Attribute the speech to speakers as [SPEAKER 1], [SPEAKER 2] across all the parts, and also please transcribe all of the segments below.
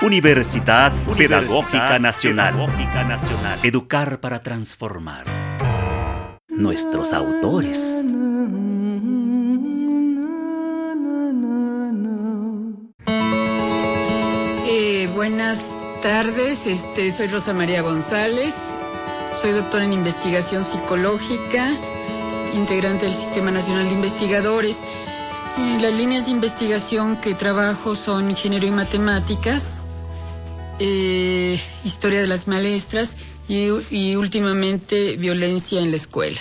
[SPEAKER 1] Universidad Pedagógica Nacional. Educar para transformar. Nuestros autores.
[SPEAKER 2] Buenas tardes, soy Rosa María González, soy doctora en investigación psicológica, integrante del Sistema Nacional de Investigadores. Las líneas de investigación que trabajo son género y matemáticas, historia de las maestras y últimamente violencia en la escuela.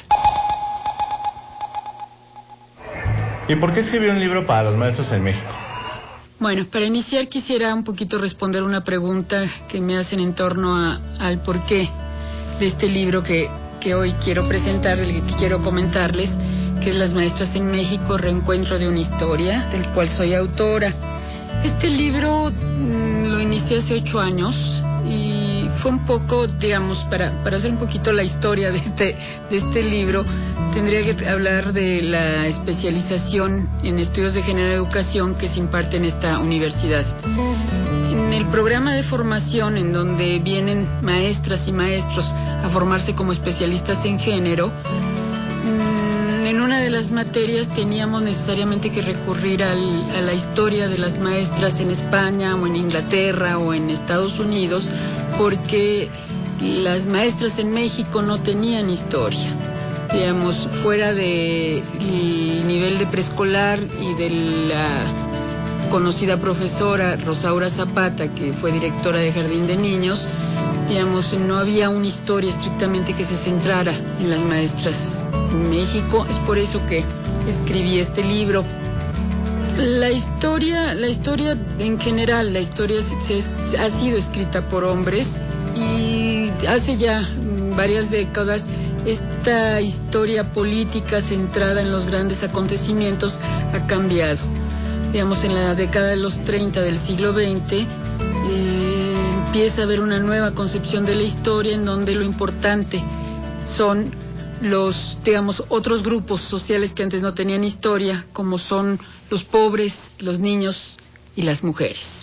[SPEAKER 3] ¿Y por qué escribió un libro para los maestros en México?
[SPEAKER 2] Bueno, para iniciar quisiera un poquito responder una pregunta que me hacen en torno al porqué de este libro que hoy quiero presentar, del que quiero comentarles, que es Las Maestras en México, Reencuentro de una Historia, del cual soy autora. Este libro lo inicié hace 8 años y fue un poco, digamos, para hacer un poquito la historia de este libro, tendría que hablar de la especialización en estudios de género y educación que se imparte en esta universidad. En el programa de formación, en donde vienen maestras y maestros a formarse como especialistas en género, en una de las materias teníamos necesariamente que recurrir a la historia de las maestras en España o en Inglaterra o en Estados Unidos, porque las maestras en México no tenían historia. Digamos, fuera del nivel de preescolar y de la conocida profesora Rosaura Zapata, que fue directora de Jardín de Niños, digamos, no había una historia estrictamente que se centrara en las maestras en México. Es por eso que escribí este libro. La historia en general, la historia ha sido escrita por hombres y hace ya varias décadas esta historia política centrada en los grandes acontecimientos ha cambiado. Digamos, en la década de los 30 del siglo XX empieza a haber una nueva concepción de la historia en donde lo importante son los, digamos, otros grupos sociales que antes no tenían historia, como son los pobres, los niños y las mujeres.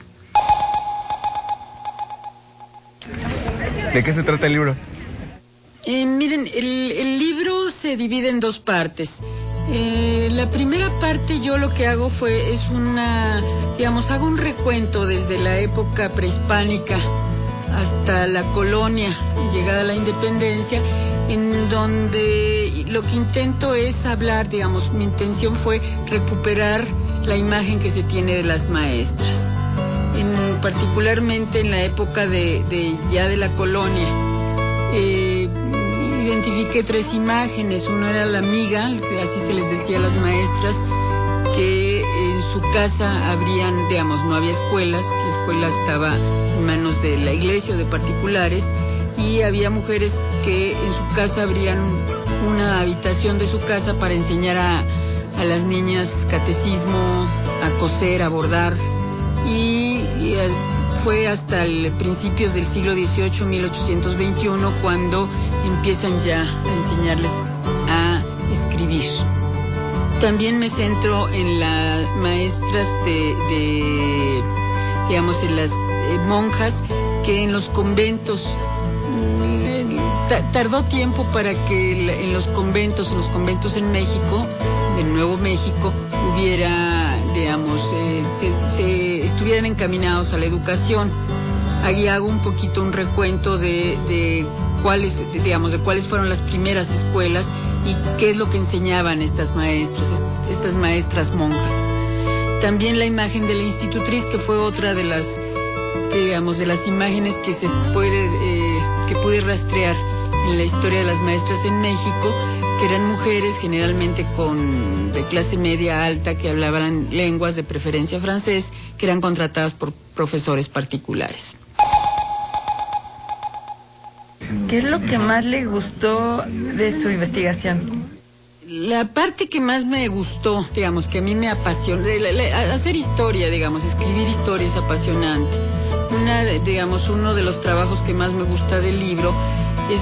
[SPEAKER 3] ¿De qué se trata el libro?
[SPEAKER 2] Miren, el libro se divide en 2 partes. La primera parte yo lo que hago hago un recuento desde la época prehispánica hasta la colonia y llegada a la independencia, en donde lo que intento es hablar, digamos, mi intención fue recuperar la imagen que se tiene de las maestras, particularmente en la época de la colonia. Identifiqué 3 imágenes. Una era la amiga, que así se les decía a las maestras, que en su casa no había escuelas, la escuela estaba en manos de la iglesia o de particulares, y había mujeres que en su casa abrían una habitación de su casa para enseñar a las niñas catecismo, a coser, a bordar, y fue hasta principios del siglo XVIII, 1821, cuando empiezan ya a enseñarles a escribir. También me centro en las maestras en las monjas que en los conventos, tardó tiempo para que en los conventos en México, del Nuevo México, estuvieran encaminados a la educación. Ahí hago un poquito un recuento de cuáles fueron las primeras escuelas y qué es lo que enseñaban estas maestras monjas. También la imagen de la institutriz, que fue otra de las imágenes que pude rastrear en la historia de las maestras en México, que eran mujeres generalmente de clase media alta, que hablaban lenguas, de preferencia francés, que eran contratadas por profesores particulares.
[SPEAKER 4] ¿Qué es lo que más le gustó de su investigación?
[SPEAKER 2] La parte que más me gustó, que a mí me apasiona, hacer historia, escribir historia es apasionante. Uno de los trabajos que más me gusta del libro es,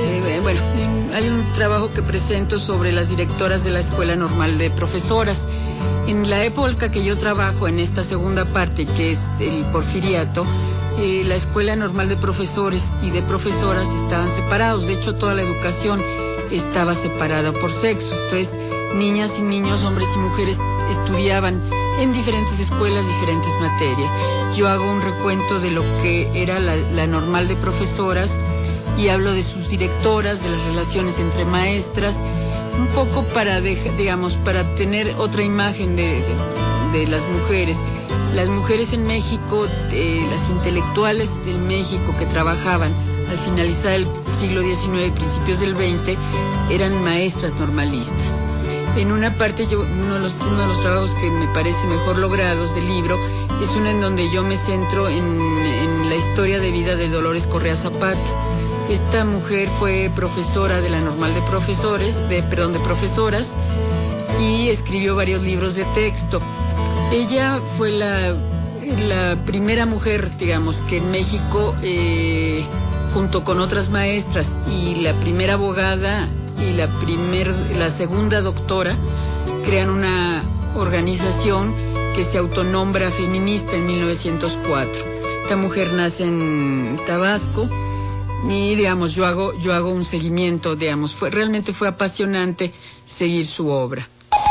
[SPEAKER 2] hay un trabajo que presento sobre las directoras de la Escuela Normal de Profesoras, En la época que yo trabajo en esta segunda parte, que es el porfiriato, la Escuela Normal de Profesores y de Profesoras estaban separados. De hecho, toda la educación estaba separada por sexos. Entonces, niñas y niños, hombres y mujeres estudiaban en diferentes escuelas, diferentes materias. Yo hago un recuento de lo que era la Normal de Profesoras y hablo de sus directoras, de las relaciones entre maestras, un poco para, para tener otra imagen de las mujeres. Las mujeres en México, las intelectuales de México que trabajaban al finalizar el siglo XIX y principios del XX, eran maestras normalistas. En una parte, uno de los trabajos que me parece mejor logrados del libro es uno en donde yo me centro en la historia de vida de Dolores Correa Zapata. Esta mujer fue profesora de la Normal de Profesoras y escribió varios libros de texto. Ella fue la primera mujer, digamos, que en México, junto con otras maestras y la primera abogada y la segunda doctora, crean una organización que se autonombra feminista en 1904. Esta mujer nace en Tabasco y, digamos, yo hago un seguimiento, digamos, realmente fue apasionante seguir su obra.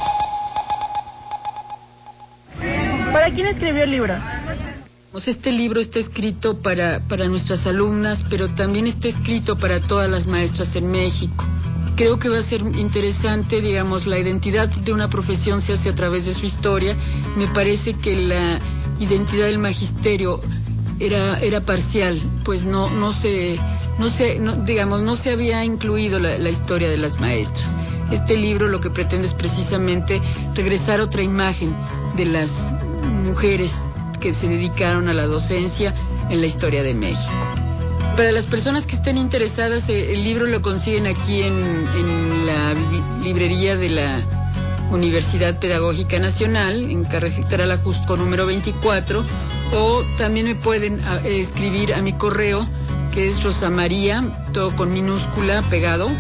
[SPEAKER 4] ¿Para quién escribió el libro?
[SPEAKER 2] Este libro está escrito para nuestras alumnas, pero también está escrito para todas las maestras en México. Creo que va a ser interesante, digamos, la identidad de una profesión se hace a través de su historia. Me parece que la identidad del magisterio era parcial, pues no se había incluido la historia de las maestras. Este libro lo que pretende es precisamente regresar otra imagen de las mujeres que se dedicaron a la docencia en la historia de México. Para las personas que estén interesadas, el libro lo consiguen aquí en la librería de la Universidad Pedagógica Nacional, en carretera La Jusco número 24, o también me pueden escribir a mi correo, que es rosamaria, todo con minúscula, pegado,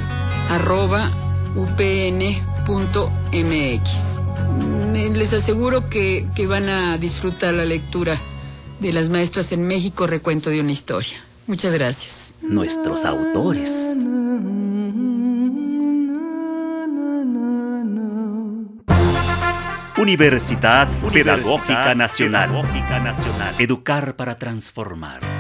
[SPEAKER 2] @upn.mx. Les aseguro que van a disfrutar la lectura de las maestras en México, recuento de una historia. Muchas gracias.
[SPEAKER 1] Nuestros autores. Universidad Pedagógica Nacional. Educar para transformar.